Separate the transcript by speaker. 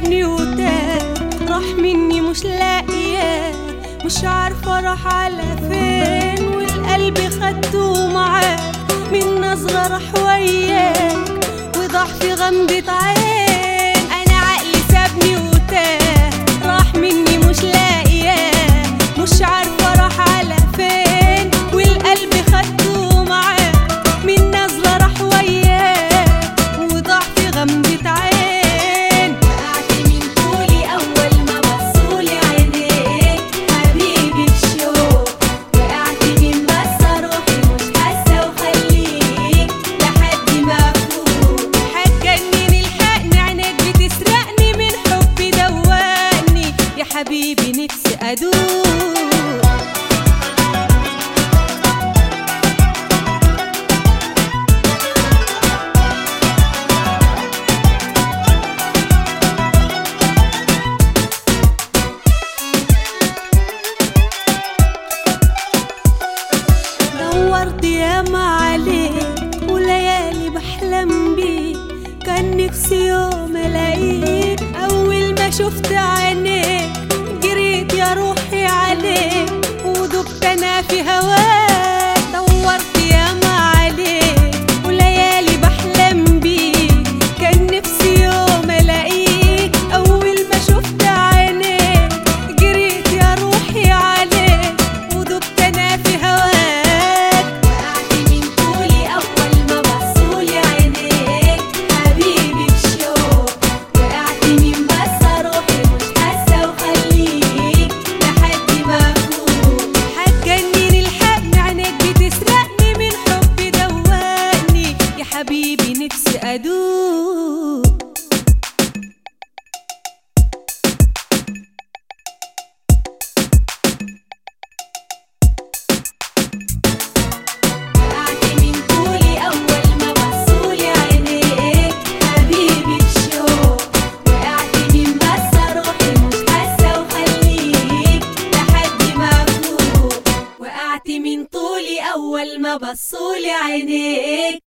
Speaker 1: سابني وتاه، راح مني مش لاقياه، مش عارفة راح على فين، والقلب خدته معاك من نظرة راح وياك وضاع في غمضة عين. أنا عقلي سابني وتاه، راح مني مش لاقياه، مش عارفة راح على فين، والقلب خدته معاك من نظرة راح وياك وضاع في غمضة عين.
Speaker 2: وقعت من طولي أول ما بصولي عينيك حبيبي بشوق، وقعت من بس روحي مش حاسة وخليك لحد ما أفوق.
Speaker 1: هتجنن الحقني عينيك بتسرقني من حبي دوقني يا حبيبي نفسي أدوق. دورت ياما عليك وليالي بحلم بيك، كان نفسي يوم الاقيك، اول ما شفت عينيك جريت يا روحي عليك ودبت انا في هواك. دورت ياما عليك وليالي بحلم بيك، كان نفسي يوم الاقيك، اول ما شفت عينيك جريت يا روحي عليك ودبت انا في هواك.
Speaker 2: وقعت من طولي أول ما بصولي عينيك حبيبي بشوق، وقعت من بس روحي مش حاسة وخليك لحد ما أفوق.
Speaker 1: هتجنن الحقني عينيك بتسرقني من حبي دوقني يا حبيبي نفسي أدوق.
Speaker 2: وقعت من طولي أول ما بصولي عينيك حبيبي بشوق، وقعت من بس روحي مش حاسة وخليك لحد ما أفوق. وقعت من طولي أول ما بصولي عينيك